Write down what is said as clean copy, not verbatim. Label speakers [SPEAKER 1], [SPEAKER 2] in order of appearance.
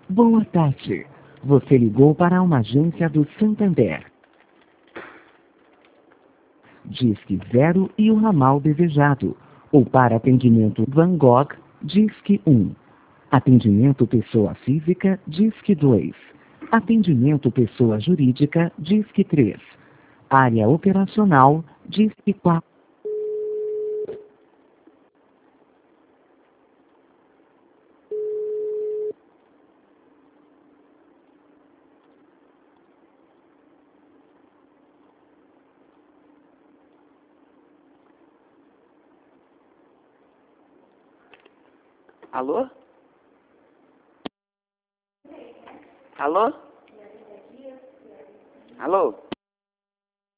[SPEAKER 1] Boa tarde. Você ligou para uma agência do Santander. Disque 0 e o ramal desejado. Ou para atendimento Van Gogh, Disque 1. Atendimento pessoa física, Disque 2. Atendimento pessoa jurídica, Disque 3. Área operacional, Disque 4.
[SPEAKER 2] Alô? Alô? Alô?